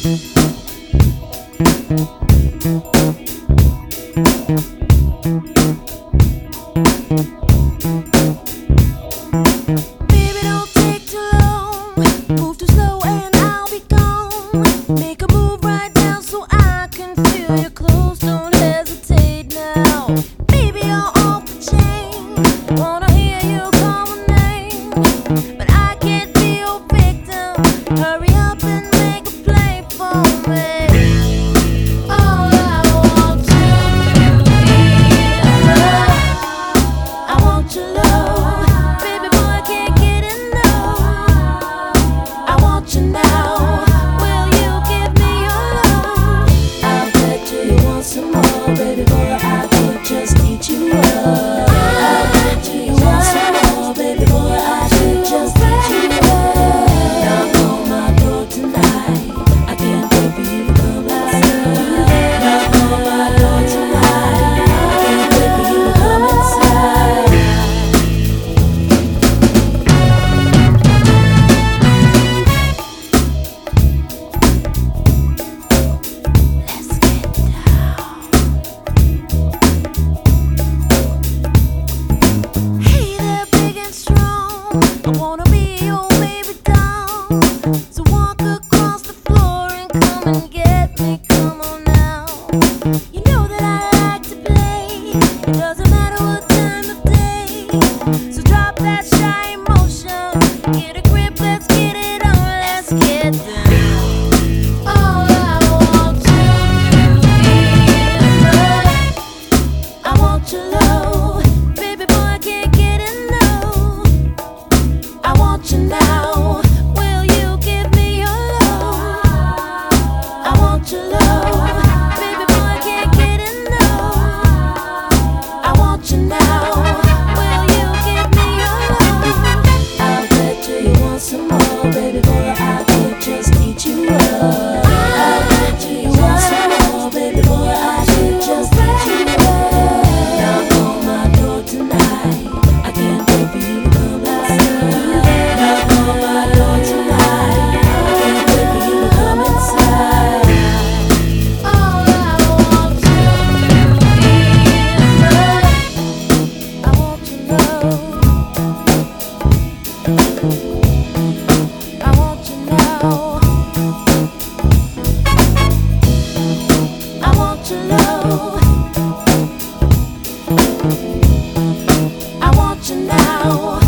Baby, don't take too long. Move too slow and I'll be gone. Make a move right now so I can feel you close. Don't hesitate now. Baby, you're off the chain. Wanna hear you call my name, but I can't be your victim. Hurry up and make a play for me. All I want to do is love. I want your love. Baby boy, I can't get enough. I want you now. Will you give me your love? I bet you want some more. Baby boy, I could just eat you up. I bet you want some more. Baby boy, I could just eat you up. Knock on my door tonight. I can't wait for you to come inside. Knock on my door tonight. I can't wait for you to come inside. Let's get down. Hey there, big and strong. I wanna be your baby doll. So walk across the floor and come and get me. Come on now. You know that I like to play. It doesn't matter what time of day. So drop that shy emotion. Get a grip, let's get it on. Let's get down. All I want to do is love. I want your love. Baby boy, I can't get enough. I want you now. Will you give me your love? I want your love. Baby boy, I can't get enough. I want you now. Will you give me your love? I bet you want some more. Baby boy, I could just eat you up. I bet you want some more. Baby boy, I could just eat you up. Knock on my door tonight. I can't wait for you to come inside. Knock on my door tonight. I can't wait for you to come inside. All I want to do is love. I want your love. I want you now. I want your love. I want you now.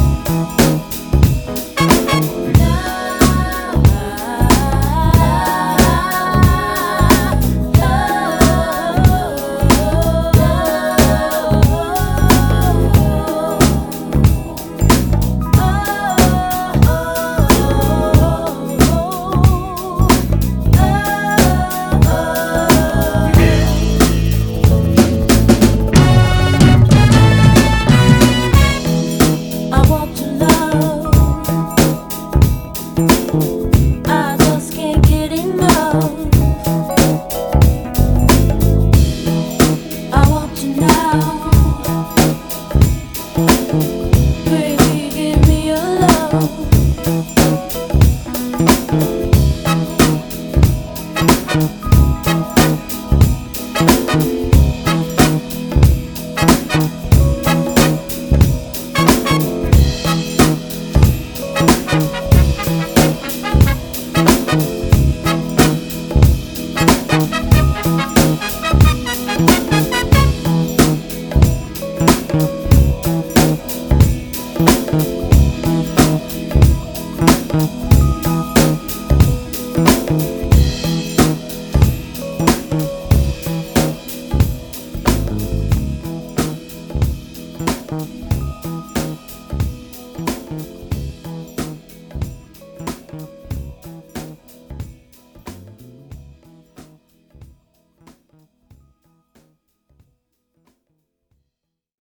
I want your love. I just can't get enough. I want you now. Baby, give me your love.